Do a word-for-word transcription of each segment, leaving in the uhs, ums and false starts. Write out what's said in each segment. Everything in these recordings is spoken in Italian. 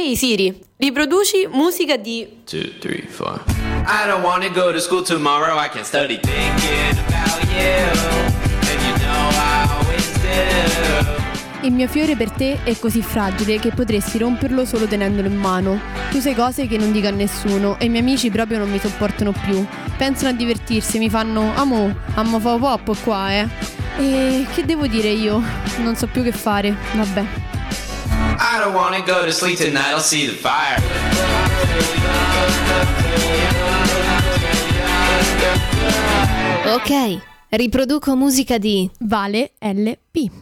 Ehi Siri, riproduci musica di two, three, four. I don't wanna go to school tomorrow, I can study thinking about you, and you know I always do. Il mio fiore per te è così fragile che potresti romperlo solo tenendolo in mano. Tu sai cose che non dico a nessuno e i miei amici proprio non mi sopportano più. Pensano a divertirsi e mi fanno amo, amo fa pop qua, eh. E che devo dire io? Non so più che fare, vabbè. I don't wanna go to sleep tonight, I'll see the fire. Ok, riproduco musica di Vale L P.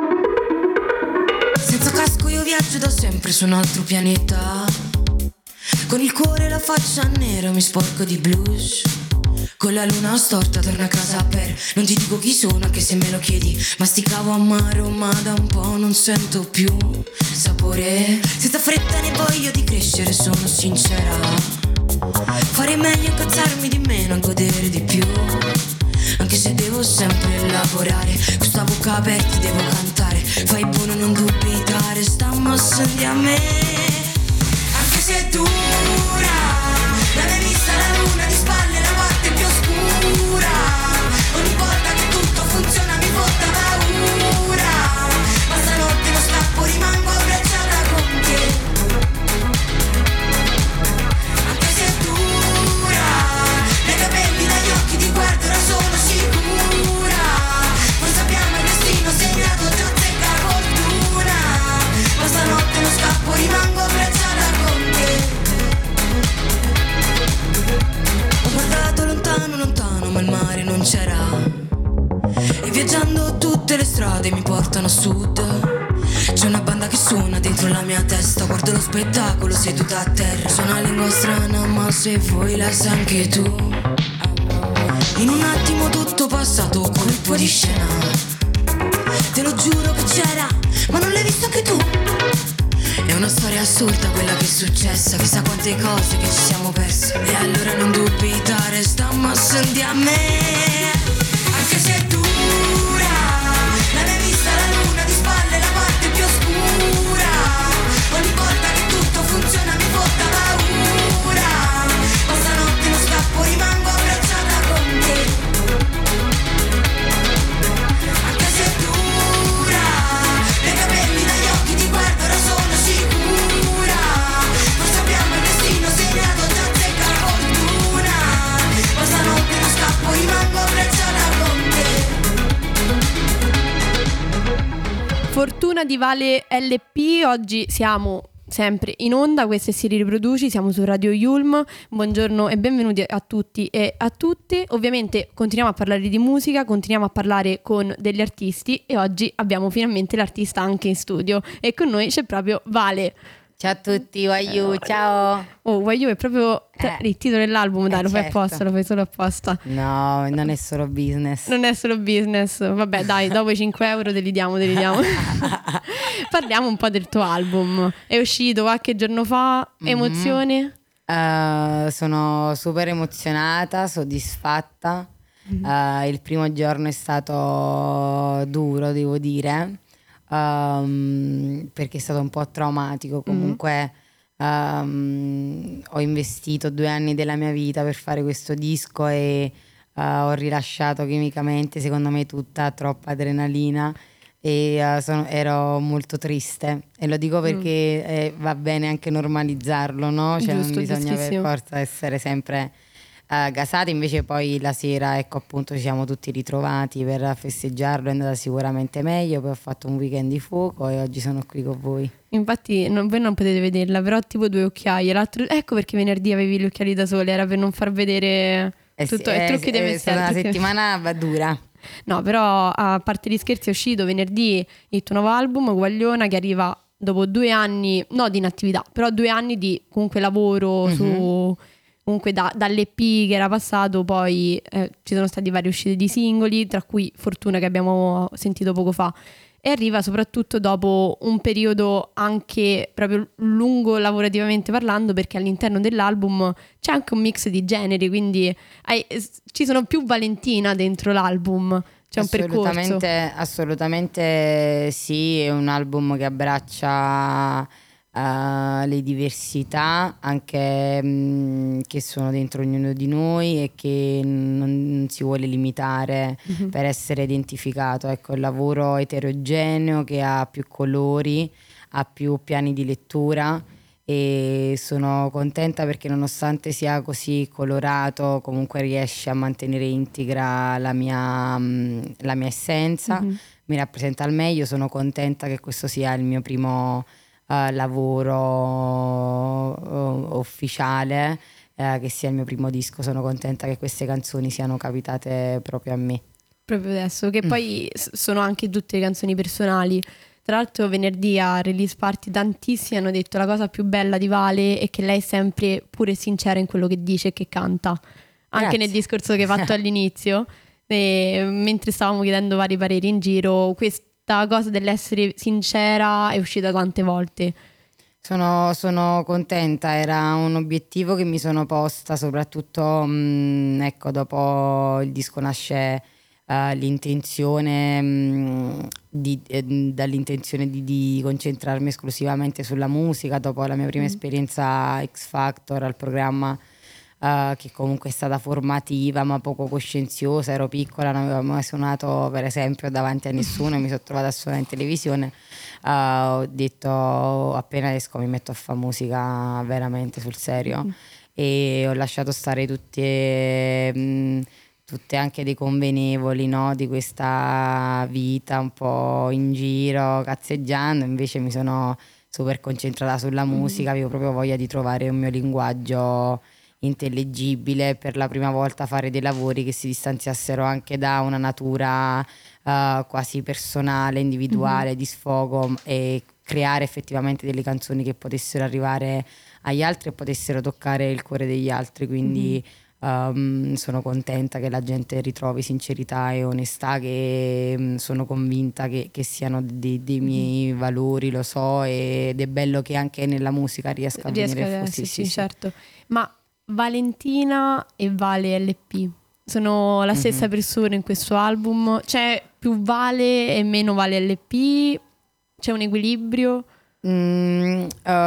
Senza casco io viaggio da sempre su un altro pianeta. Con il cuore e la faccia nera mi sporco di blues. Con la luna storta torno a casa per non ti dico chi sono anche se me lo chiedi. Masticavo amaro ma da un po' non sento più sapore. Senza fretta né voglia di crescere sono sincera. Farei meglio incazzarmi di meno a godere di più. Anche se devo sempre lavorare, con sta bocca aperta devo cantare. Fai buono non dubitare, sta mossando a me. Anche se è dura, la mia vista la luna di spalle la parte più oscura. Ogni volta che tutto funziona mi porta paura. Ma stanotte non scappo, rimango abbracciata con te. Anche se è dura, nei capelli, dagli occhi ti guardo, ora sono sicura. Forse abbiamo il destino segnato, già zecca fortuna. Ma stanotte non scappo, rimango abbracciata con te. Ho guardato lontano, lontano, ma il mare non c'era. E viaggiando tutte le strade mi portano a sud. C'è una banda che suona dentro la mia testa. Guardo lo spettacolo seduta a terra. C'è una lingua strana ma se vuoi la sai anche tu. In un attimo tutto passato, colpo di scena. Te lo giuro che c'era, ma non l'hai visto anche tu. È una storia assurda quella che è successa. Chissà quante cose che ci siamo perse. E allora non dubitare, sta mossando a me. Anche se è dura, la mia vista la luna di spalle la parte più oscura. Ogni volta che tutto funziona mi porta paura. Ma stanotte non scappo, rimango abbracciata con te. Anche se è dura, nei capelli, dagli occhi ti guardo, ora sono sicura. Forse abbiamo il destino segnato, già zecca fortuna. Ma stanotte non scappo, rimango abbracciata con te. Fortuna di Vale L P. Oggi siamo sempre in onda, questo è Si Riproduci, siamo su Radio Yulm. Buongiorno e benvenuti a tutti e a tutte. Ovviamente continuiamo a parlare di musica, continuiamo a parlare con degli artisti e oggi abbiamo finalmente l'artista anche in studio e con noi c'è proprio Vale. Ciao a tutti, Waiu, ciao. Oh, Waiu è proprio Eh. il titolo dell'album, dai, Eh, lo fai certo. apposta, lo fai solo apposta. No, non è solo business. Non è solo business, vabbè dai, dopo i cinque euro te li diamo, te li diamo. Parliamo un po' del tuo album, è uscito qualche giorno fa, emozioni? Eh, sono super emozionata, soddisfatta. Eh, il primo giorno è stato duro, devo dire, ehm, perché è stato un po' traumatico. Comunque ehm, ho investito due anni della mia vita per fare questo disco e eh, ho rilasciato chimicamente, secondo me, tutta troppa adrenalina. E eh, sono- ero molto triste e lo dico perché eh, va bene anche normalizzarlo, no? Cioè Giusto, non bisogna per giustissimo. forza essere sempre eh, gasati. Invece poi la sera, ecco, appunto, ci siamo tutti ritrovati per festeggiarlo, è andata sicuramente meglio. Poi ho fatto un weekend di fuoco e oggi sono qui con voi. Infatti non- voi non potete vederla, però ho tipo due occhiaie. L'altro, ecco perché venerdì avevi gli occhiali da sole, era per non far vedere Eh sì, tutto. è, è trucchi dei è mestieri, stata una trucchi dei- settimana va dura. No, però a parte gli scherzi è uscito venerdì il tuo nuovo album, Guagliona, che arriva dopo due anni, no di inattività, però due anni di comunque lavoro su comunque da, dall'E P che era passato, poi eh, ci sono stati varie uscite di singoli, tra cui Fortuna che abbiamo sentito poco fa. E arriva soprattutto dopo un periodo anche proprio lungo lavorativamente parlando, perché all'interno dell'album c'è anche un mix di generi, quindi hai- ci sono più Valentina dentro l'album, c'è un percorso. Assolutamente, assolutamente sì, è un album che abbraccia uh, le diversità anche mh, che sono dentro ognuno di noi e che non, non si vuole limitare Mhm. per essere identificato. Ecco, il lavoro eterogeneo che ha più colori, ha più piani di lettura, e sono contenta perché nonostante sia così colorato comunque riesce a mantenere integra la mia, mh, la mia essenza, Mhm. mi rappresenta al meglio. Sono contenta che questo sia il mio primo eh, lavoro eh, ufficiale, eh, che sia il mio primo disco. Sono contenta che queste canzoni siano capitate proprio a me. Proprio adesso, che Mm. poi s- sono anche tutte canzoni personali. Tra l'altro venerdì a Release Party tantissimi hanno detto la cosa più bella di Vale è che lei è sempre pure sincera in quello che dice e che canta. Anche Grazie. nel discorso che hai fatto all'inizio, e mentre stavamo chiedendo vari pareri in giro, questa cosa dell'essere sincera è uscita tante volte. Sono, sono contenta, era un obiettivo che mi sono posta, soprattutto mh, ecco, dopo il disco nasce eh, l'intenzione mh, di, eh, dall'intenzione di, di concentrarmi esclusivamente sulla musica, dopo la mia prima Mm. esperienza X Factor al programma, eh, che comunque è stata formativa ma poco coscienziosa. Ero piccola, non avevo mai suonato per esempio davanti a nessuno, mi sono trovata a suonare in televisione. Uh, ho detto appena esco mi metto a fare musica veramente sul serio, e ho lasciato stare tutte, mh, tutte anche dei convenevoli, no, di questa vita un po' in giro cazzeggiando. Invece mi sono super concentrata sulla musica, avevo proprio voglia di trovare un mio linguaggio intellegibile, per la prima volta fare dei lavori che si distanziassero anche da una natura Uh, quasi personale, individuale, di sfogo, e creare effettivamente delle canzoni che potessero arrivare agli altri e potessero toccare il cuore degli altri. Quindi um, sono contenta che la gente ritrovi sincerità e onestà, che um, sono convinta che, che siano dei, dei miei valori, lo so, ed è bello che anche nella musica riesca a Riesco venire a fuori. sì, Sì, sì, sì, sì. certo. Ma Valentina e Vale L P sono la stessa Mhm. persona in questo album? C'è più Vale e meno Vale L P? C'è un equilibrio? Mm,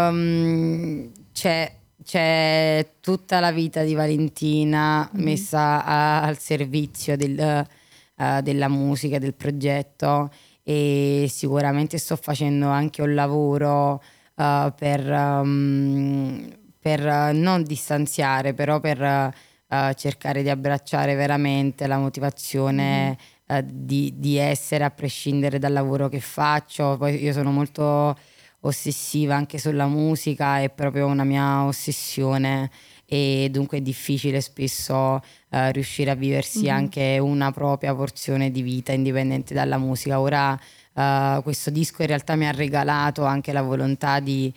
um, c'è, c'è tutta la vita di Valentina Mhm. messa a- al servizio del, eh, della musica, del progetto, e sicuramente sto facendo anche un lavoro eh, per, um, per eh, non distanziare, però per eh, cercare di abbracciare veramente la motivazione eh, di, di essere, a prescindere dal lavoro che faccio. Poi io sono molto ossessiva anche sulla musica, è proprio una mia ossessione, e dunque è difficile spesso eh, riuscire a viversi Mhm. anche una propria porzione di vita indipendente dalla musica. Ora eh, questo disco in realtà mi ha regalato anche la volontà di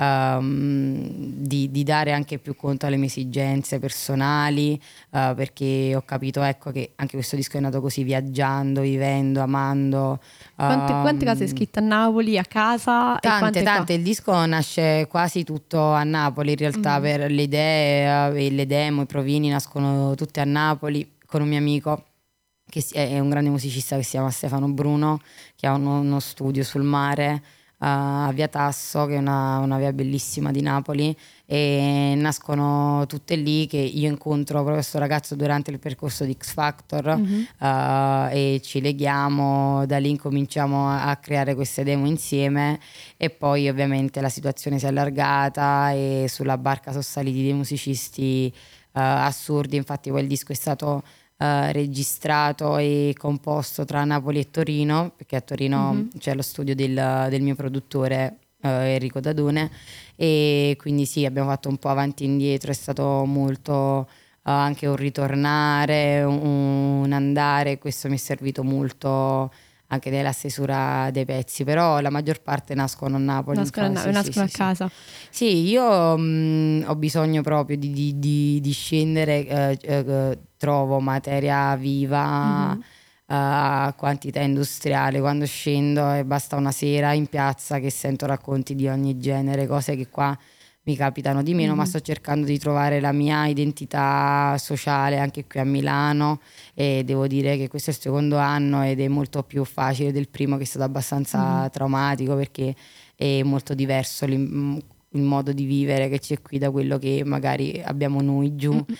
ehm, di, di dare anche più conto alle mie esigenze personali, eh, perché ho capito, ecco, che anche questo disco è nato così, viaggiando, vivendo, amando. Quante, quante cose hai ehm, scritto a Napoli, a casa? E Tante, quante qua? tante. Il disco nasce quasi tutto a Napoli, in realtà, Mhm. per le idee eh, e le demo, i provini nascono tutte a Napoli, con un mio amico che si- è un grande musicista che si chiama Stefano Bruno, che ha uno, uno studio sul mare eh, a Via Tasso, che è una, una via bellissima di Napoli, e nascono tutte lì, che io incontro proprio questo ragazzo durante il percorso di X Factor, Mhm. eh, e ci leghiamo, da lì incominciamo a, a creare queste demo insieme, e poi ovviamente la situazione si è allargata e sulla barca sono saliti dei musicisti eh, assurdi. Infatti poi il disco è stato eh, registrato e composto tra Napoli e Torino, perché a Torino Mhm. c'è lo studio del, del mio produttore eh, Enrico Dadone, e quindi sì, abbiamo fatto un po' avanti e indietro, è stato molto eh, anche un ritornare, un, un andare. Questo mi è servito molto anche nella stesura dei pezzi, però la maggior parte nascono a Napoli. Nascono, a, infatti, Na- sì, nascono sì, a sì. casa. Sì, io mh, ho bisogno proprio di, di- di- di scendere, eh, eh, trovo materia viva Mhm. eh, a quantità industriale quando scendo, e basta una sera in piazza che sento racconti di ogni genere, cose che qua mi capitano di meno, ma Mhm. sto cercando di trovare la mia identità sociale anche qui a Milano, e devo dire che questo è il secondo anno ed è molto più facile del primo, che è stato abbastanza Mhm. traumatico, perché è molto diverso l'im- il modo di vivere che c'è qui da quello che magari abbiamo noi giù. Uh,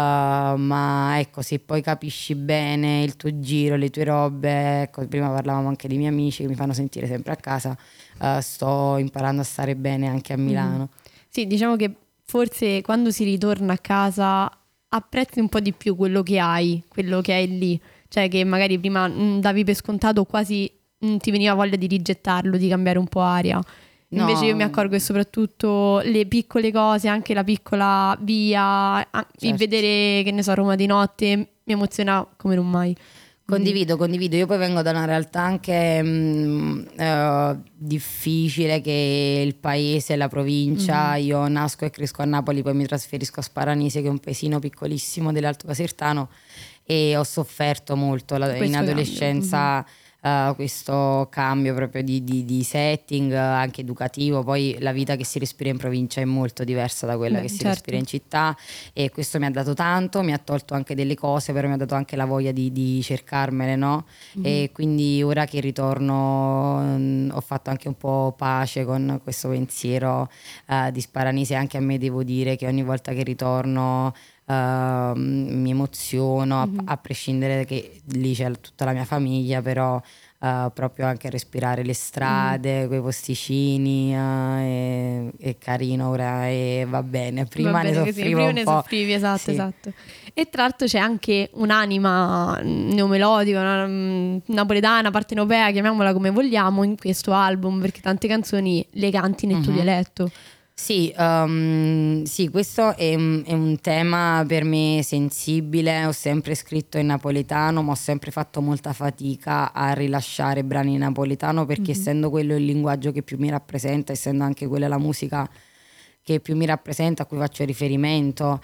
ma ecco, se poi capisci bene il tuo giro, le tue robe, ecco, prima parlavamo anche dei miei amici che mi fanno sentire sempre a casa, uh, sto imparando a stare bene anche a Milano. Sì, diciamo che forse quando si ritorna a casa apprezzi un po' di più quello che hai, quello che hai lì, cioè che magari prima mh, davi per scontato, quasi mh, ti veniva voglia di rigettarlo, di cambiare un po' aria. Invece No. io mi accorgo che soprattutto le piccole cose, anche la piccola via, a- il Certo. vedere, che ne so, Roma di notte, mi emoziona come non mai. Condivido, condivido. Io poi vengo da una realtà anche mh, eh, difficile, che è il paese, la provincia. Mm-hmm. Io nasco e cresco a Napoli, poi mi trasferisco a Sparanise, che è un paesino piccolissimo dell'Alto Casertano, e ho sofferto molto la- in Questo cambio, adolescenza eh, questo cambio proprio di, di- di setting, eh, anche educativo. Poi la vita che si respira in provincia è molto diversa da quella Beh, che si certo. respira in città, e questo mi ha dato tanto, mi ha tolto anche delle cose, però mi ha dato anche la voglia di, di cercarmele, no? E quindi ora che ritorno mm, ho fatto anche un po' pace con questo pensiero eh, di Sparanise. Anche a me devo dire che ogni volta che ritorno eh, mi emoziono, a, a prescindere che lì c'è tutta la mia famiglia, però eh, proprio anche respirare le strade, quei posticini, eh, è, è carino ora e va bene. Prima Va ne bene così, soffrivo prima un ne po'. soffrivi, esatto, Sì. esatto. E tra l'altro c'è anche un'anima mm, neomelodica, una, mm, napoletana, partenopea, chiamiamola come vogliamo, in questo album, perché tante canzoni le canti nel tuo Mhm. dialetto. Sì, um, sì, questo è un, è un tema per me sensibile. Ho sempre scritto in napoletano, ma ho sempre fatto molta fatica a rilasciare brani in napoletano, perché essendo quello il linguaggio che più mi rappresenta, essendo anche quella la musica che più mi rappresenta, a cui faccio riferimento,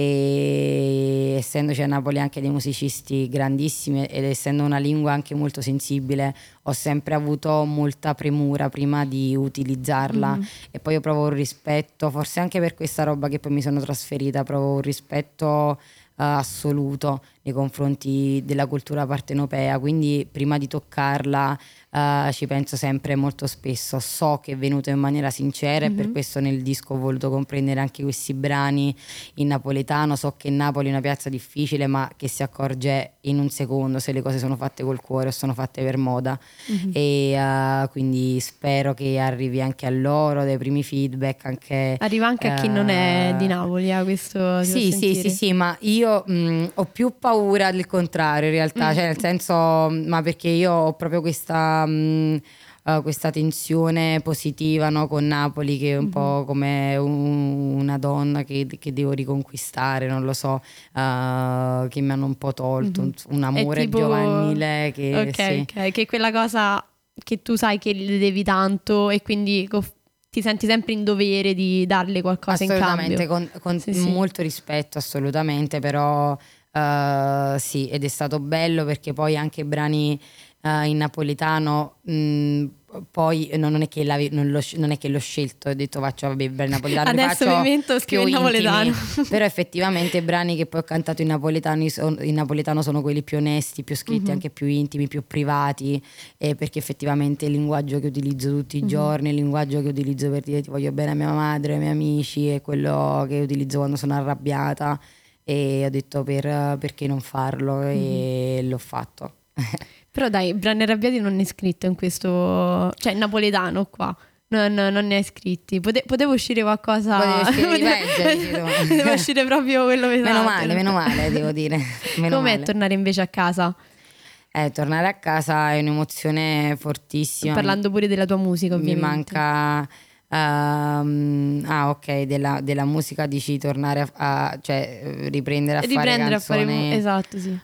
e essendoci a Napoli anche dei musicisti grandissimi ed essendo una lingua anche molto sensibile, ho sempre avuto molta premura prima di utilizzarla. E poi io provo un rispetto, forse anche per questa roba che poi mi sono trasferita, provo un rispetto eh, assoluto nei confronti della cultura partenopea, quindi prima di toccarla eh, ci penso sempre molto spesso. So che è venuto in maniera sincera e per questo nel disco ho voluto comprendere anche questi brani in napoletano. So che Napoli è una piazza difficile, ma che si accorge in un secondo se le cose sono fatte col cuore o sono fatte per moda. E eh, quindi spero che arrivi anche a loro dei primi feedback, anche Arriva anche a chi non è di Napoli, eh, questo si può sì, sì, sentire. sì, sì, ma io mh, ho più paura del contrario in realtà, cioè nel senso, ma perché io ho proprio questa, mh, eh, questa tensione positiva, no, con Napoli, che è un po' come un- una donna che, che devo riconquistare, non lo so, eh, che mi hanno un po' tolto, un, un È amore tipo- giovanile che Ok, sì. ok, che è quella cosa che tu sai che le devi tanto e quindi co- ti senti sempre in dovere di darle qualcosa in Assolutamente, cambio. con, con Sì, sì. molto rispetto, assolutamente, però eh, sì, ed è stato bello perché poi anche i brani eh, in napoletano, mh, poi no, non, è che l'avevo- non, l'ho sc- non è che l'ho scelto, ho detto faccio vabbè, i brani napoletani li Adesso faccio mi metto a scrivere più in napoletano. intimi. Però effettivamente i brani che poi ho cantato in napoletano, son- in napoletano sono quelli più onesti, più scritti, anche più intimi, più privati, eh, perché effettivamente il linguaggio che utilizzo tutti i giorni, il linguaggio che utilizzo per dire ti voglio bene a mia madre, ai miei amici, è quello che utilizzo quando sono arrabbiata, e ho detto per, perché non farlo, e l'ho fatto. Però dai, brani arrabbiati non ne è scritto in questo, cioè in napoletano qua. Non, non ne hai scritti. Pote- potevo uscire qualcosa. Potevo uscire di peggio, dici tu. Poteva uscire proprio quello pesante. Meno male, meno male, devo dire. Meno Com'è male. tornare invece a casa? Eh, tornare a casa è un'emozione fortissima. Parlando pure della tua musica, Mi ovviamente. manca ehm, ah ok, della, della musica, dici tornare a, a- cioè eh, riprendere a Riprendere a fare fare. canzoni. Esatto, sì.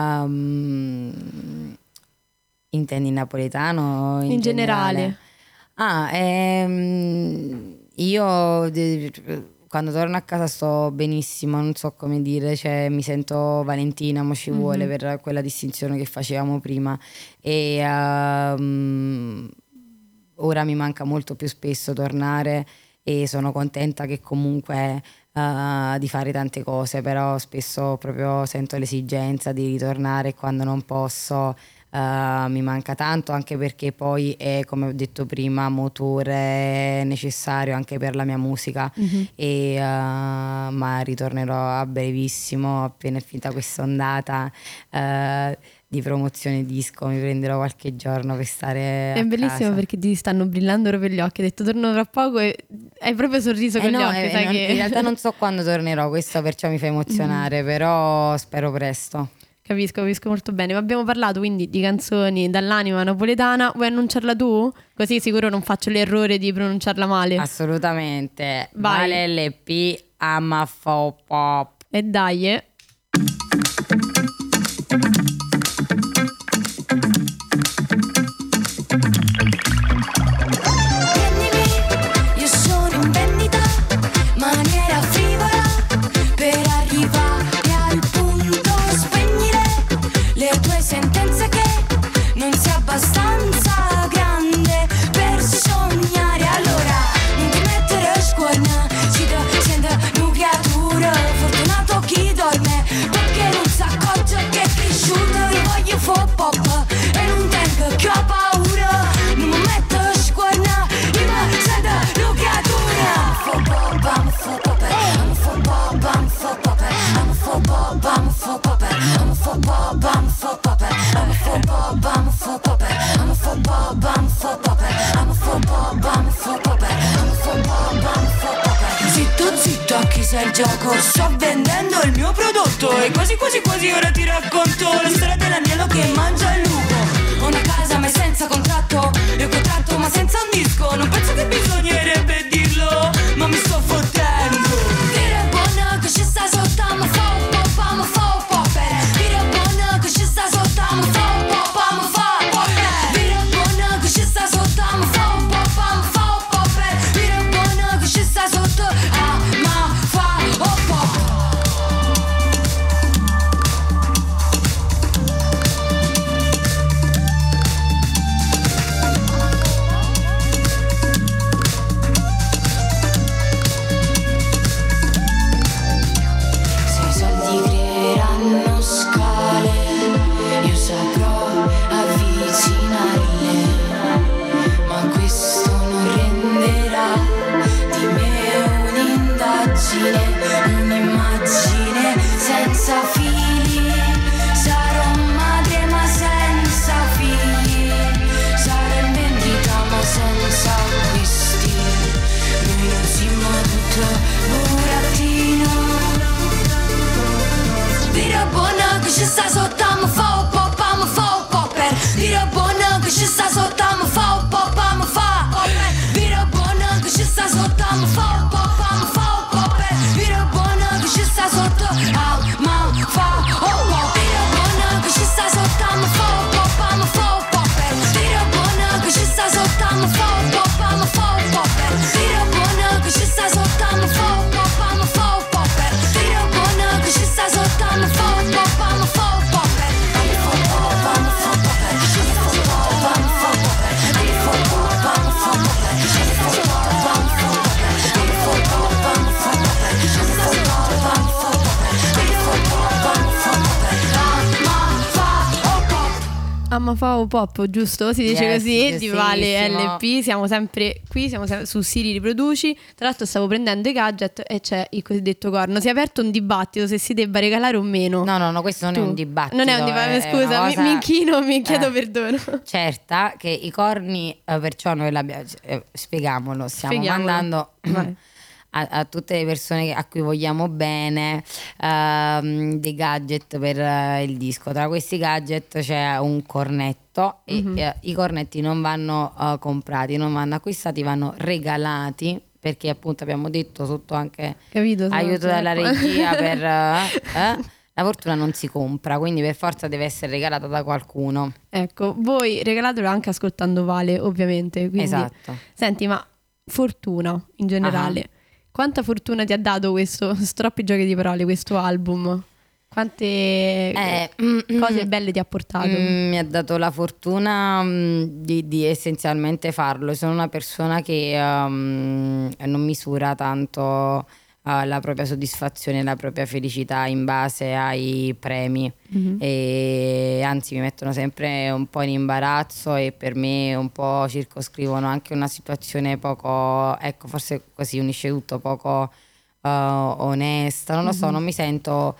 ehm, intendi in napoletano o in, In generale. Ah, ehm, io de- quando torno a casa sto benissimo, non so come dire, cioè mi sento Valentina, ma ci vuole per quella distinzione che facevamo prima, e ehm, ora mi manca molto più spesso tornare, e sono contenta che comunque eh, di fare tante cose, però spesso proprio sento l'esigenza di ritornare, e quando non posso Uh, mi manca tanto, anche perché poi è, come ho detto prima, motore necessario anche per la mia musica. Mm-hmm. E, uh, ma ritornerò a brevissimo, appena è finita questa ondata uh, di promozione disco, mi prenderò qualche giorno per stare È a bellissimo casa. perché ti stanno brillando proprio gli occhi. Hai detto torno tra poco e hai proprio sorriso Eh con no, gli occhi, eh, sai non- che... in realtà non so quando tornerò, questo perciò mi fa emozionare, però spero presto. Capisco, capisco molto bene. Ma abbiamo parlato quindi di canzoni dall'anima napoletana. Vuoi annunciarla tu? Così sicuro non faccio l'errore di pronunciarla male. Assolutamente. Vai. Vale L P Amafo Pop. E dai, eh. Prendimi, io sono in vendita, maniera frivola, per arrivare al punto spegnere le tue sentenze che non sei abbastanza grande per sognare. Allora non ti mettere a scuola, ci da senta una creatura, fortunato chi dorme, perché non si accorge che è cresciuto. Io voglio fare pop e non tengo che ho paura, non mi metto a scuola, io mi sento una creatura. I'm a full pop, I'm a full pop, I'm a full pop, I'm a full pop, I'm a full pop, I'm a full pop, I'm a full pop, I'm a full pop, I'm a full pop, I'm a full pop, I'm a full pop, I'm a full pop, I'm a full pop, I'm a full pop, I'm a full pop. Zitto zitto, a chi sei il gioco? Sto vendendo il mio prodotto e quasi quasi quasi ora ti racconto la storia dell'agnello che mangia il lupo. Ho una casa ma senza contratto, e un contratto ma senza un disco. Non penso che bisognerebbe dirlo, ma mi sto fottendo. Dire buona che ci sta sotto, ma fa un po', fa, ma fa un po' per. Dire buona che ci sta sotto, ma fa un po', fa, ma fa un po' per. Dire buona che ci sta sotto, ma fa un po', fa, ma fa un po' per. Dire buona che ci sta sotto, ah, ma fa un po'. Se i soldi creeranno scale, io saprò avvicinarle, ma questo non renderà di me un'indagine, un'immagine senza fili. Sarò madre ma senza figli, sarò in vendita ma senza acquisti. Noi non siamo tutto burattino. Dire buona che ci sta sotto, ma fa un po', pa, ma fa un po' per. Dire buona che ci sta sotto, ma fa un po', pa, ma fa un po' per. Dire buona che ci sta sotto, ma fa un po', pa, ma fa un po' per. Dire buona che ci sta sotto, ah, ma fa un po'. Dire buona che ci sta sotto, ma fa un po', pa, ma fa un po' per. Dire buona che ci sta sotto, ma fa un po', pa, ma fa un po' per. Dire buona che ci sta sotto, ma fa un po', pa, ma fa un po' per. Dire buona che ci sta sotto, ma fa un po', pa, ma fa un po' per. I'm a full pop, I'm a full pop, I'm a full pop, I'm a full pop, I'm a full pop, I'm a full pop, I'm a full pop, I'm a full pop, I'm a full pop, I'm a full pop, I'm a full pop, I'm a full pop, I'm a full pop, I'm a full pop, Amma fa o pop, giusto? Si dice Yes, così, di Vale giustissimo. L P. Siamo sempre qui, siamo sempre su Siri Riproduci. Tra l'altro stavo prendendo i gadget e c'è il cosiddetto corno. Si è aperto un dibattito se si debba regalare o meno. No, no, no, questo non Tu. è un dibattito. Non è un dibattito, è scusa, una mi, cosa- mi inchino, mi chiedo Eh. perdono. Certa che i corni, eh, perciò noi l'abbiamo, eh, spieghiamolo, stiamo Spieghiamolo. mandando Vai. a, a tutte le persone che- a cui vogliamo bene ehm, dei gadget per eh, il disco. Tra questi gadget c'è un cornetto e Mhm. eh, i cornetti non vanno eh, comprati, non vanno acquistati, vanno regalati, perché appunto abbiamo detto sotto anche Capito? aiuto dalla Ecco. regia per eh, eh, la fortuna non si compra, quindi per forza deve essere regalata da qualcuno. Ecco, voi regalatelo anche ascoltando Vale, ovviamente. Quindi, Esatto. senti, ma fortuna in generale. Quanta fortuna ti ha dato questo, sono troppi giochi di parole, questo album? Quante Eh, cose belle ti ha portato? Mm, mi ha dato la fortuna mm, di, di essenzialmente farlo. Sono una persona che um, non misura tanto uh, la propria soddisfazione, la propria felicità in base ai premi. Mhm. E anzi mi mettono sempre un po' in imbarazzo e per me un po' circoscrivono anche una situazione poco, ecco, forse così unisce tutto, poco uh, onesta, non lo so, non mi sento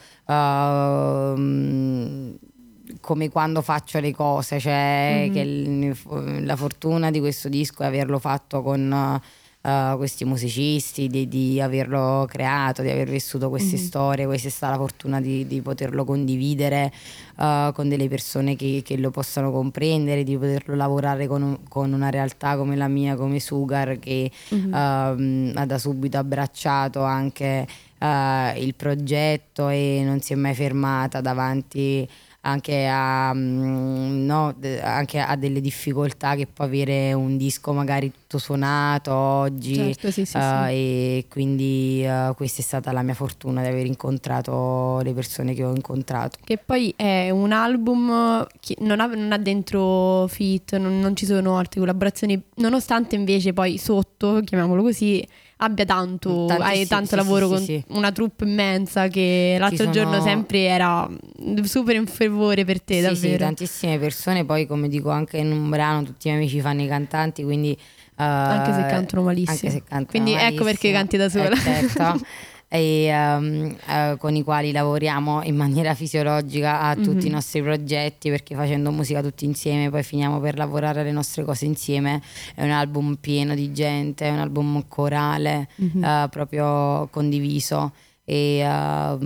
uh, mh, come quando faccio le cose, cioè che il- la fortuna di questo disco è averlo fatto con uh, questi musicisti, di, di averlo creato, di aver vissuto queste storie, questa è stata la fortuna di, di poterlo condividere uh, con delle persone che, che lo possano comprendere, di poterlo lavorare con, un- con una realtà come la mia, come Sugar, che um, ha da subito abbracciato anche uh, il progetto e non si è mai fermata davanti anche a, mm, no, de- anche a delle difficoltà che può avere un disco magari tutto suonato oggi. Certo, sì, sì, eh, sì. E quindi eh, questa è stata la mia fortuna di aver incontrato le persone che ho incontrato. Che poi è un album che non ha, non ha dentro feat, non, non ci sono altre collaborazioni, nonostante invece poi sotto, chiamiamolo così, abbia tanto, Tanti- hai sì, tanto sì, lavoro sì, con sì, sì. una troupe immensa che l'altro sono- giorno sempre era super in fervore per te, Sì, davvero. sì, tantissime persone, poi come dico anche in un brano tutti i miei amici fanno i cantanti, quindi eh, Anche se cantano malissimo. anche se cantano Quindi ecco perché malissimo, canti da sola. eh, certo. E ehm, eh, con i quali lavoriamo in maniera fisiologica a tutti i nostri progetti, perché facendo musica tutti insieme poi finiamo per lavorare alle nostre cose insieme. È un album pieno di gente, è un album corale, eh, proprio condiviso. E eh,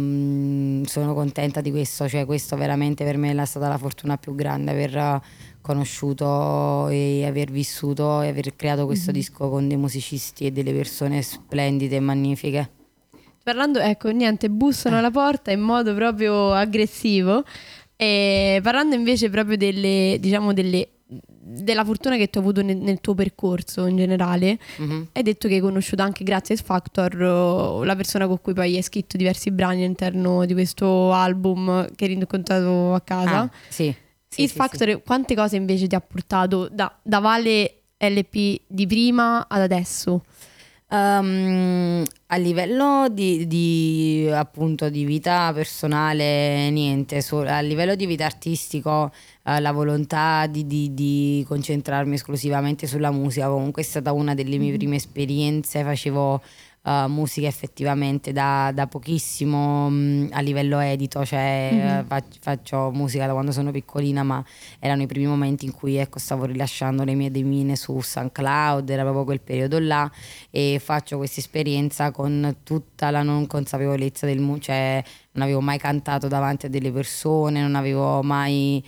mm, sono contenta di questo, cioè questo veramente per me è stata la fortuna più grande, aver eh, conosciuto e aver vissuto e aver creato questo disco con dei musicisti e delle persone splendide e magnifiche. Parlando, ecco, niente, bussano alla porta in modo proprio aggressivo. E parlando invece proprio delle, diciamo, delle, della fortuna che tu hai avuto nel, nel tuo percorso in generale, Mhm. hai detto che hai conosciuto anche grazie a X Factor uh, la persona con cui poi hai scritto diversi brani all'interno di questo album che hai incontrato a casa. Ah, sì, sì, X sì, Factor, quante cose invece ti ha portato da, da Vale L P di prima ad adesso? Um, a livello di, di, appunto di vita personale niente, so- a livello di vita artistico eh, la volontà di, di- di concentrarmi esclusivamente sulla musica comunque è stata una delle mie prime esperienze, facevo eh, musica effettivamente da, da pochissimo mh, a livello edito, cioè eh, fac- faccio musica da quando sono piccolina, ma erano i primi momenti in cui ecco, stavo rilasciando le mie demine su SoundCloud, era proprio quel periodo là e faccio questa esperienza con tutta la non consapevolezza del mu- cioè non avevo mai cantato davanti a delle persone, non avevo mai,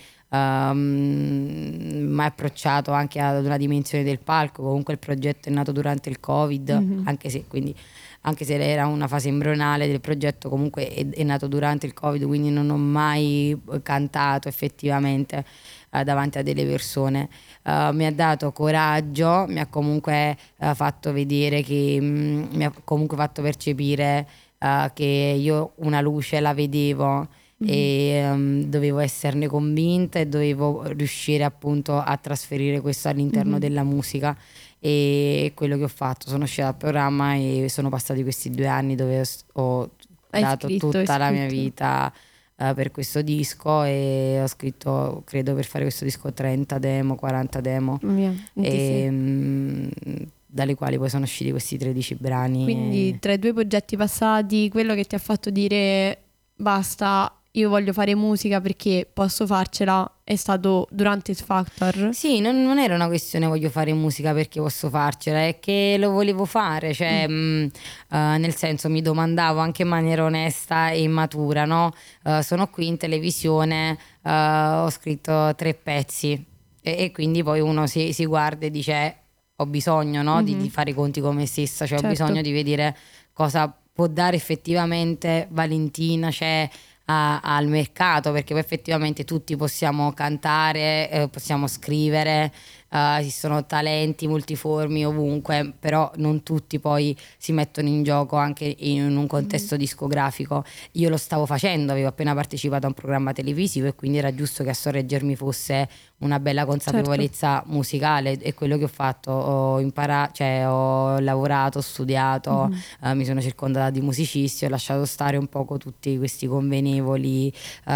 ehm, mai approcciato anche ad una dimensione del palco. Comunque il progetto è nato durante il Covid, anche se quindi anche se era una fase embrionale del progetto, comunque è, è nato durante il Covid, quindi non ho mai cantato effettivamente eh, davanti a delle persone. Eh, mi ha dato coraggio, mi ha comunque eh, fatto vedere che mm, mi ha comunque fatto percepire eh, che io una luce la vedevo e ehm, dovevo esserne convinta e dovevo riuscire appunto a trasferire questo all'interno della musica. E quello che ho fatto, sono uscita dal programma e sono passati questi due anni dove ho, ho Hai dato scritto, tutta hai la mia scritto. vita eh, per questo disco e ho scritto, credo per fare questo disco trenta demo, quaranta demo, Mamma mia, e, ventisei. mm, dalle quali poi sono usciti questi tredici brani. Quindi e- tra i due progetti passati, quello che ti ha fatto dire basta, io voglio fare musica perché posso farcela, è stato durante X Factor. Sì, non, non era una questione voglio fare musica perché posso farcela, è che lo volevo fare, cioè mh, eh, nel senso mi domandavo anche in maniera onesta e immatura, no? Eh, sono qui in televisione, eh, ho scritto tre pezzi e, e quindi poi uno si, si guarda e dice "Eh, ho bisogno, no? di, di fare i conti con me stessa, cioè Certo. ho bisogno di vedere cosa può dare effettivamente Valentina, cioè a- al mercato, perché poi effettivamente tutti possiamo cantare, eh, possiamo scrivere, uh, esistono talenti multiformi ovunque, però non tutti poi si mettono in gioco anche in un contesto mm. discografico. Io lo stavo facendo, avevo appena partecipato a un programma televisivo e quindi era giusto che a sorreggermi fosse una bella consapevolezza certo. musicale, e quello che ho fatto, ho imparato, cioè ho lavorato, ho studiato, mm-hmm. uh, mi sono circondata di musicisti, ho lasciato stare un poco tutti questi convenevoli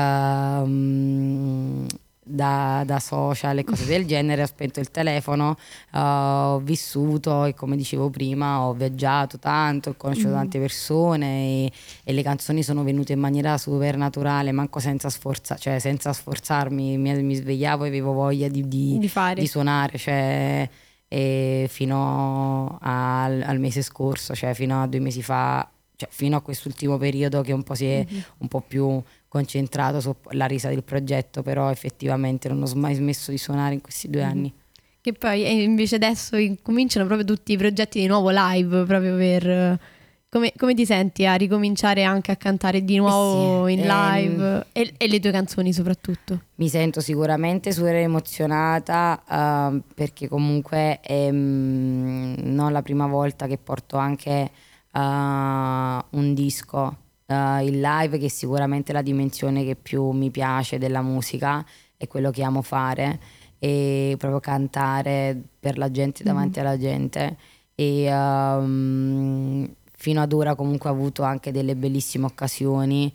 uh, da, da social e cose del genere. Ho spento il telefono, uh, ho vissuto e, come dicevo prima, ho viaggiato tanto, ho conosciuto mm. tante persone e, e le canzoni sono venute in maniera super naturale, manco senza sforza, cioè senza sforzarmi, mi, mi svegliavo e avevo voglia di, di, di, fare. di suonare, cioè, e fino al, al mese scorso, cioè fino a due mesi fa, cioè fino a quest'ultimo periodo che un po' si è mm-hmm. un po' più concentrato sulla resa del progetto, però effettivamente non ho mai smesso di suonare in questi due mm-hmm. anni. Che poi e invece adesso cominciano proprio tutti i progetti di nuovo live, proprio per... Come, come ti senti a ricominciare anche a cantare di nuovo eh sì, in live ehm, e, e le tue canzoni soprattutto? Mi sento sicuramente super emozionata uh, perché comunque è um, non la prima volta che porto anche uh, un disco uh, in live, che è sicuramente la dimensione che più mi piace della musica, è quello che amo fare, e proprio cantare per la gente, davanti mm. alla gente. E um, fino ad ora comunque ho avuto anche delle bellissime occasioni.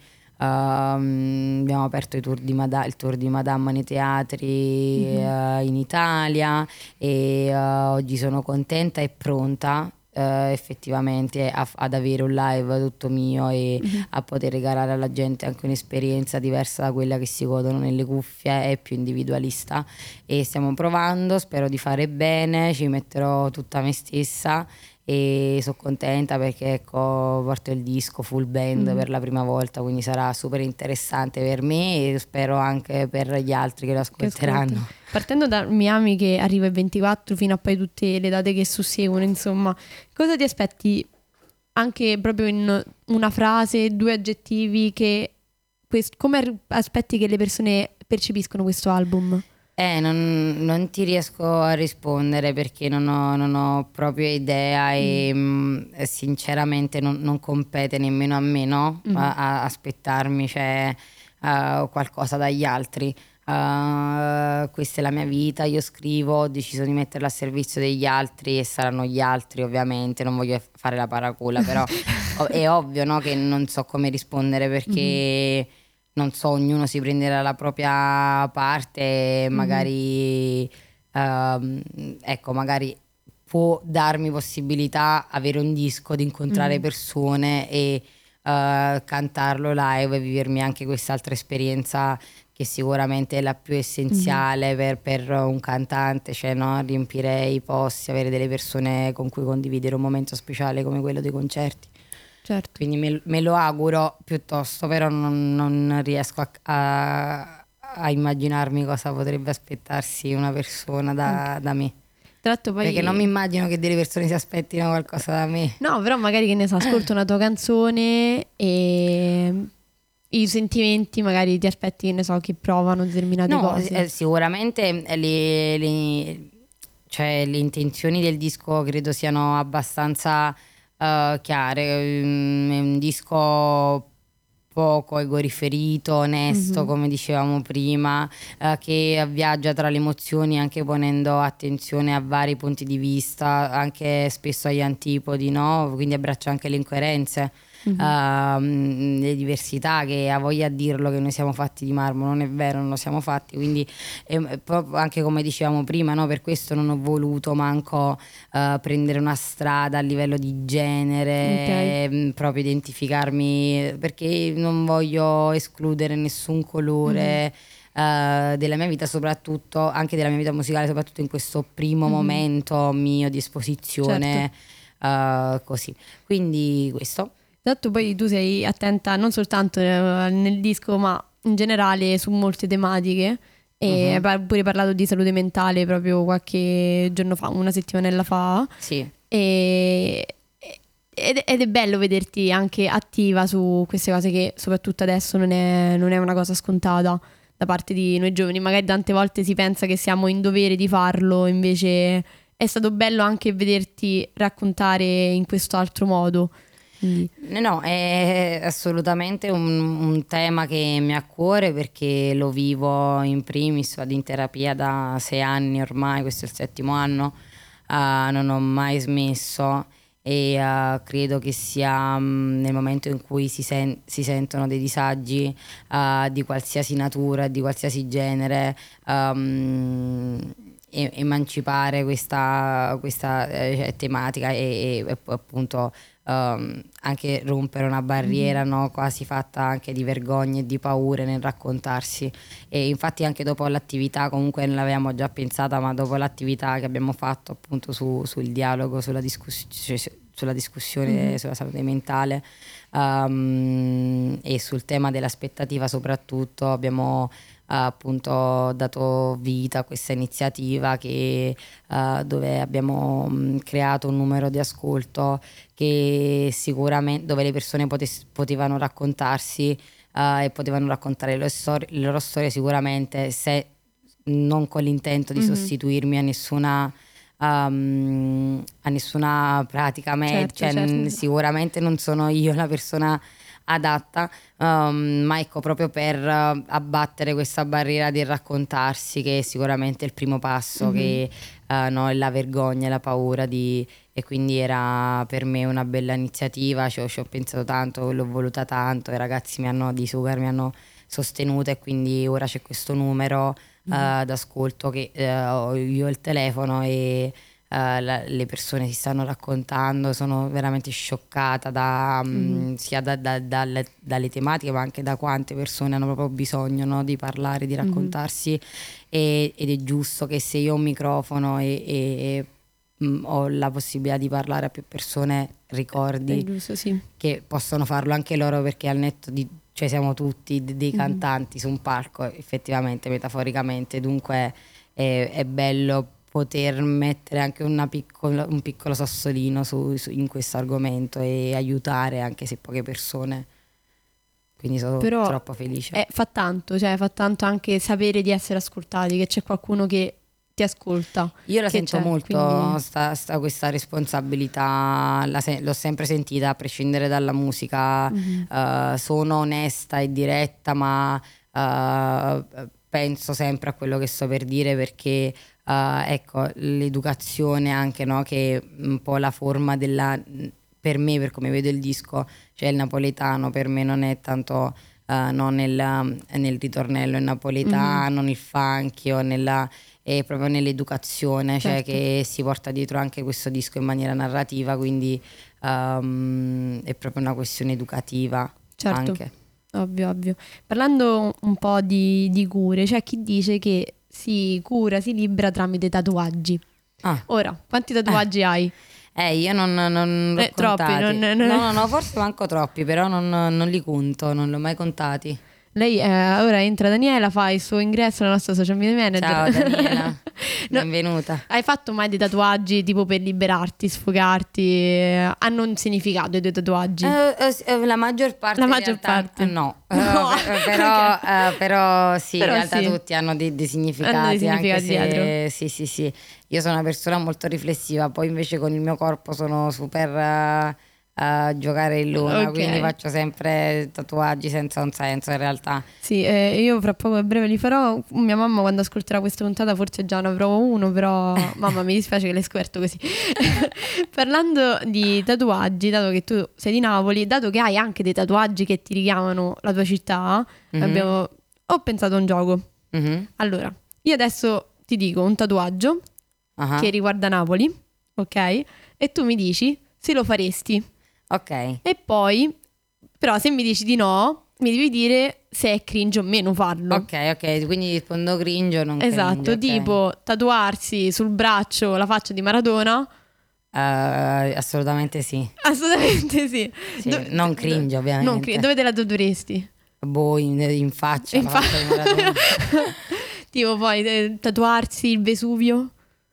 Um, abbiamo aperto i tour di Mada- il tour di Madama nei teatri mm-hmm. uh, in Italia, e uh, oggi sono contenta e pronta uh, effettivamente a, ad avere un live tutto mio e mm-hmm. a poter regalare alla gente anche un'esperienza diversa da quella che si godono nelle cuffie, è più individualista, e stiamo provando, spero di fare bene, ci metterò tutta me stessa e sono contenta perché ecco porto il disco full band mm. per la prima volta, quindi sarà super interessante per me e spero anche per gli altri che lo ascolteranno. Che partendo da Miami che arriva il ventiquattro fino a poi tutte le date che susseguono, insomma, cosa ti aspetti anche proprio in una frase, due aggettivi, che quest- come aspetti che le persone percepiscono questo album? Eh, non, non ti riesco a rispondere perché non ho, non ho proprio idea e mm. mh, sinceramente non, non compete nemmeno a me, no? Mm. A, a aspettarmi cioè, uh, qualcosa dagli altri. Uh, questa è la mia vita, io scrivo, ho deciso di metterla a servizio degli altri e saranno gli altri, ovviamente, non voglio fare la paracola, però è ovvio, no, che non so come rispondere perché... Mm. non so, ognuno si prenderà la propria parte, magari mm. uh, ecco, magari può darmi possibilità avere un disco, di incontrare mm. persone e uh, cantarlo live e vivermi anche quest'altra esperienza che sicuramente è la più essenziale mm. per, per un cantante, cioè no? riempire i posti, avere delle persone con cui condividere un momento speciale come quello dei concerti. Certo. Quindi me, me lo auguro piuttosto, però non, non riesco a, a, a immaginarmi cosa potrebbe aspettarsi una persona da, da me. Tratto poi... Perché non mi immagino che delle persone si aspettino qualcosa da me. No, però magari che ne so, ascolto una tua canzone e i sentimenti magari ti aspetti, che ne so, che provano determinate no, cose. Eh, sicuramente le, le, cioè, le intenzioni del disco credo siano abbastanza... Uh, chiare, um, è un disco poco egoriferito, onesto, mm-hmm. come dicevamo prima, uh, che viaggia tra le emozioni anche ponendo attenzione a vari punti di vista, anche spesso agli antipodi, no? Quindi abbraccia anche le incoerenze. Mm-hmm. Uh, le diversità, che ha voglia a dirlo che noi siamo fatti di marmo, non è vero, non lo siamo fatti, quindi è, è proprio anche come dicevamo prima, no? Per questo non ho voluto manco uh, prendere una strada a livello di genere, okay. proprio identificarmi, perché non voglio escludere nessun colore mm-hmm. uh, della mia vita, soprattutto anche della mia vita musicale, soprattutto in questo primo mm-hmm. momento mio di esposizione, certo. uh, così, quindi questo. Esatto, poi tu sei attenta non soltanto nel disco ma in generale su molte tematiche e uh-huh. hai pure parlato di salute mentale proprio qualche giorno fa, una settimanella fa. Sì. E, ed, ed è bello vederti anche attiva su queste cose che soprattutto adesso non è, non è una cosa scontata, da parte di noi giovani. Magari tante volte si pensa che siamo in dovere di farlo, invece è stato bello anche vederti raccontare in questo altro modo. Quindi. No, è assolutamente un, un tema che mi ha a cuore, perché lo vivo in primis, vado in terapia da sei anni ormai, questo è il settimo anno, uh, non ho mai smesso, e uh, credo che sia um, nel momento in cui si, sen- si sentono dei disagi uh, di qualsiasi natura, di qualsiasi genere, um, e- emancipare questa, questa eh, tematica e, e appunto Um, anche rompere una barriera, no, quasi fatta anche di vergogna e di paure nel raccontarsi. E infatti anche dopo l'attività, comunque non l'avevamo già pensata, ma dopo l'attività che abbiamo fatto appunto su, sul dialogo, sulla, discuss- cioè, sulla discussione mm-hmm. sulla salute mentale, um, e sul tema dell'aspettativa soprattutto, abbiamo Uh, appunto dato vita a questa iniziativa che, uh, dove abbiamo mh, creato un numero di ascolto che sicuramente, dove le persone potes- potevano raccontarsi uh, e potevano raccontare le, stor- le loro storie, sicuramente, se non con l'intento di mm-hmm. sostituirmi a nessuna um, a nessuna pratica medica, certo, cioè, certo. Sicuramente non sono io la persona adatta, um, ma ecco, proprio per uh, abbattere questa barriera del raccontarsi, che è sicuramente il primo passo, mm-hmm. che uh, no, è la vergogna, la paura di, e quindi era per me una bella iniziativa, ci ho, ci ho pensato tanto, l'ho voluta tanto, i ragazzi mi hanno di Sugar mi hanno sostenuta, e quindi ora c'è questo numero mm-hmm. uh, d'ascolto che uh, ho io il telefono, e Uh, la, le persone si stanno raccontando. Sono veramente scioccata da, mm. um, sia da, da, dalle, dalle tematiche, ma anche da quante persone hanno proprio bisogno, no, di parlare, di raccontarsi, mm. e, ed è giusto che se io ho un microfono e, e, e mh, ho la possibilità di parlare a più persone, ricordi è giusto, sì. che possono farlo anche loro, perché al netto di, cioè siamo tutti dei cantanti mm. su un palco, effettivamente, metaforicamente, dunque è, è bello poter mettere anche una piccola, un piccolo sassolino su, su, in questo argomento, e aiutare anche se poche persone, quindi sono Però troppo felice. Eh, fa tanto, cioè fa tanto anche sapere di essere ascoltati, che c'è qualcuno che ti ascolta. Io la che sento c'è, molto, quindi... sta, sta questa responsabilità, la se- l'ho sempre sentita a prescindere dalla musica, mm-hmm. uh, sono onesta e diretta, ma uh, penso sempre a quello che sto per dire, perché Uh, ecco, l'educazione anche, no, che è un po' la forma della, per me, per come vedo il disco, cioè il napoletano per me non è tanto uh, no, nel, nel ritornello in napoletano, mm-hmm. nel funky o nella, è proprio nell'educazione, certo. cioè che si porta dietro anche questo disco in maniera narrativa, quindi um, è proprio una questione educativa, certo. anche. Ovvio, ovvio. Parlando un po' di, di cure, c'è chi dice che si cura, si libera tramite tatuaggi. Ah. Ora, quanti tatuaggi eh. hai? Eh, io non, non l'ho eh, troppi, non, non... No, no, no, forse manco troppi, però non, non li conto, non li ho mai contati. Lei eh, ora entra Daniela, fa il suo ingresso alla nostra social media manager. Ciao Daniela, benvenuta. No, hai fatto mai dei tatuaggi tipo per liberarti, sfogarti? Eh, hanno un significato i tuoi tatuaggi? Eh, eh, la maggior parte La maggior realtà, parte no, no. Eh, però, okay. eh, però sì, però in realtà sì. tutti hanno dei, dei significati, hanno dei significati anche se, dietro. Sì, sì, sì. Io sono una persona molto riflessiva, poi invece con il mio corpo sono super... Uh, a giocare in luna, okay. quindi faccio sempre tatuaggi senza un senso in realtà. Sì, eh, io fra poco a breve li farò. Mia mamma quando ascolterà questa puntata forse già ne avrò uno, però mamma mi dispiace che l'hai scoperto così. Parlando di tatuaggi, dato che tu sei di Napoli, dato che hai anche dei tatuaggi che ti richiamano la tua città, mm-hmm. abbiamo... ho pensato a un gioco. Mm-hmm. Allora, io adesso ti dico un tatuaggio uh-huh. che riguarda Napoli, ok? E tu mi dici se lo faresti. Ok. E poi, però, se mi dici di no, mi devi dire se è cringe o meno farlo. Ok, ok, quindi rispondo cringe o non cringe. Esatto, okay. tipo tatuarsi sul braccio la faccia di Maradona. Uh, assolutamente sì. Assolutamente sì. sì Do- non cringe, ovviamente. Non cringe. Dove te la tatueresti? Boh, in, in faccia. In la faccia di Maradona. Tipo poi eh, tatuarsi il Vesuvio.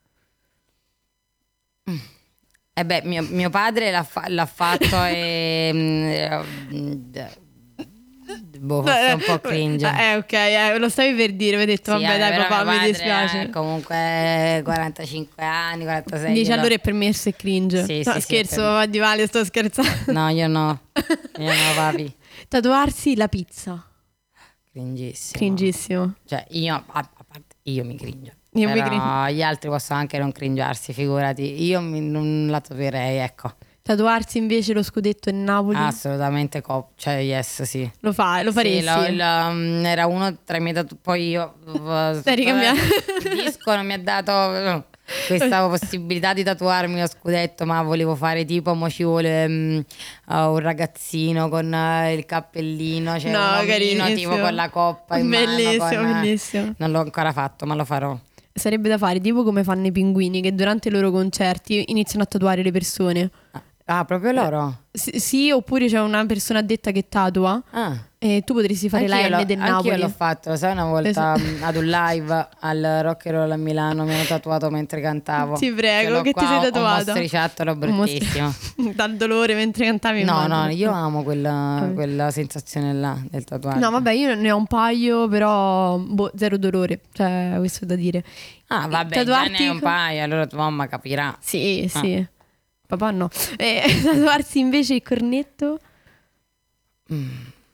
Mm. Eh beh, mio, mio padre l'ha, fa- l'ha fatto e mh, boh, forse un po' cringe. Eh, ok, eh, lo stavi per dire, mi hai detto, Sì, vabbè, eh, dai, però papà, mio mi padre, dispiace. eh, comunque quarantacinque anni, quarantasei. Dici io allora no. è permesso e cringe. Sì, no, sì, sì, scherzo, è per- va di male, sto scherzando. No, io no. Io no, papi. Tatuarsi la pizza. Cringissimo. Cringissimo. Cioè, io, a a parte, io mi cringio. Io mi Però cringio. gli altri possono anche non cringiarsi, figurati. Io mi- non la tatuerei, ecco. Tatuarsi invece lo scudetto in Napoli. Assolutamente cop, cioè yes, sì. Lo fai, lo faresti. Sì, lo- lo- mm, era uno tra i miei tatu- poi io Stai ricambiando. il disco non mi ha dato eh, questa possibilità di tatuarmi lo scudetto, ma volevo fare tipo mo ci vuole mm, uh, un ragazzino con uh, il cappellino, cioè No, un omino carinissimo. tipo con la coppa in Bellissimo, mano con, bellissimo. non l'ho ancora fatto, ma lo farò. Sarebbe da fare tipo come fanno i pinguini che durante i loro concerti iniziano a tatuare le persone. Ah, proprio loro? S- sì, oppure c'è una persona addetta che tatua Ah. e tu potresti fare Anch'io la N l'ho- del anch'io Napoli. l'ho fatto, lo sai, una volta Esatto. mh, ad un live al Rock and Roll a Milano mi hanno tatuato mentre cantavo. Ti prego, Ce l'ho che ti qua, sei ho- tatuata? Ho mostriciattolo Un mostri- bruttissimo. Dal dolore mentre cantavi. No, immagino. no, io amo quella, quella sensazione là del tatuaggio. No, vabbè, io ne ho un paio, però boh, zero dolore. Cioè, questo è da dire. Ah, vabbè, Tatuarti- già ne hai un paio, allora tua mamma capirà. Sì, Ah. sì. Papà no. E tatuarsi invece il cornetto? Mm.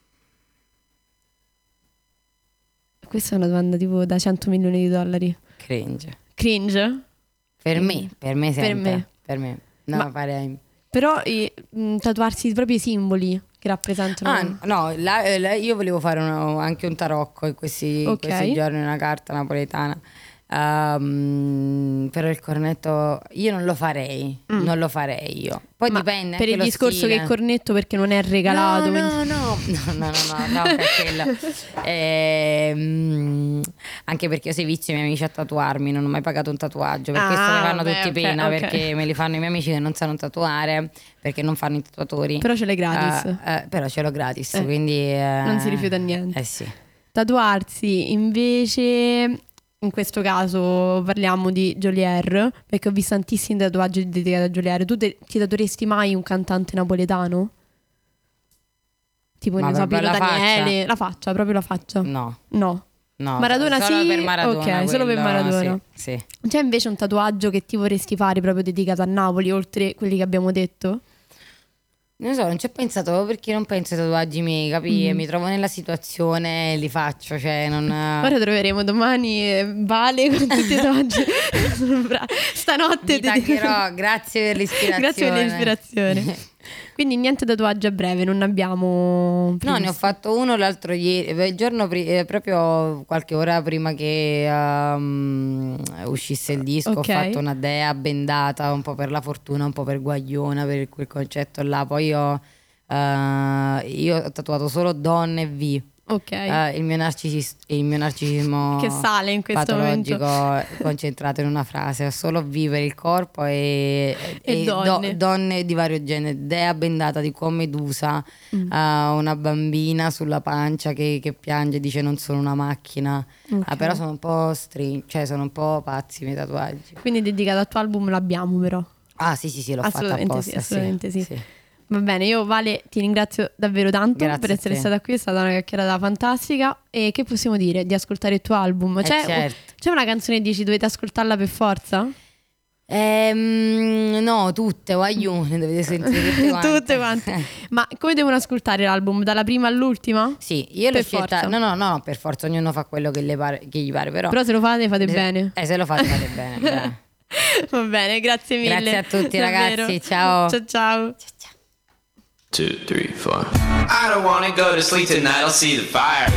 Questa è una domanda tipo da cento milioni di dollari. Cringe. Cringe? Per me, per me sempre. me. Per me. No, Ma- farei. Però eh, mh, tatuarsi proprio i simboli che rappresentano. Ah, no, là- eh, là io volevo fare uno- anche un tarocco in questi, in Ok. questi giorni, una carta napoletana. Ehm, però il cornetto io non lo farei, non lo farei io. Poi Mm. Ma dipende per anche il lo discorso stile. che il cornetto perché non è regalato. No, quindi- no, no, no, no, no, no, no, per quello. Ehm, anche perché io sei vizio i miei amici a tatuarmi, non ho mai pagato un tatuaggio, per Ah, questo mi fanno beh, tutti ok, pena, ok. perché me li fanno i miei amici che non sanno tatuare, perché non fanno i tatuatori. Però ce l'hai gratis. Eh, eh, però ce l'ho gratis, Eh, quindi... eh, non si rifiuta niente. Eh sì. Tatuarsi invece, in questo caso parliamo di Geolier, perché ho visto tantissimi tatuaggi dedicati a Geolier. Tu te- ti tatueresti mai un cantante napoletano? Tipo, Ma ne so, proprio Pino la Daniele. La faccia, proprio la faccia. No, No. no. Maradona solo sì? per Maradona. Ok, solo per quello, Maradona. Sì, sì. C'è invece un tatuaggio che ti vorresti fare proprio dedicato a Napoli, oltre quelli che abbiamo detto? Non so, non ci ho pensato proprio perché non penso ai tatuaggi miei, capi? Mm. Mi trovo nella situazione e li faccio, cioè non... Ora troveremo domani eh, Vale con tutti i tatuaggi. Sono bra- Stanotte Ti ti- taggerò, grazie per l'ispirazione. Grazie per l'ispirazione. Quindi niente tatuaggi a breve, non abbiamo... No, previsto. ne ho fatto uno l'altro ieri, eh, il giorno pri- eh, proprio qualche ora prima che ehm, uscisse il disco, Ok. ho fatto una dea bendata, un po' per la fortuna, un po' per Guagliona, per quel concetto là. Poi ho, eh, io ho tatuato solo donne e V. Ok. Eh, il, mio narcisis- il mio narcisismo Che sale in questo patologico è concentrato in una frase. Ho solo V per il corpo e, E donne. donne di vario genere. Dea bendata di qua Medusa, Mm. eh, una bambina sulla pancia che, che piange e dice non sono una macchina. Ok. Ah, però sono un po' string, cioè sono un po' pazzi i miei tatuaggi. Quindi dedicato al tuo album l'abbiamo però. Ah sì sì sì, l'ho fatta Assolutamente apposta. sì, assolutamente sì. sì. Va bene, io Vale ti ringrazio davvero tanto Grazie per a essere te. stata qui, è stata una chiacchierata fantastica. E che possiamo dire? Di ascoltare il tuo album? Eh, C'è, certo. c'è una canzone che dici dovete ascoltarla per forza? Ehm, no, tutte, Waiu, ne dovete sentire tutte quante. Tutte quante. Ma come devono ascoltare l'album? Dalla prima all'ultima? Sì, io l'ho Per scelta. forza. No, no, no, per forza, ognuno fa quello che, le pare, che gli pare, però. Però se lo fate fate se, bene. Eh, se lo fate, fate bene. brava. Va bene, grazie mille. Grazie a tutti, Davvero. ragazzi, ciao. Ciao ciao. Two, three, four. I don't wanna go to sleep tonight, I'll see the fire.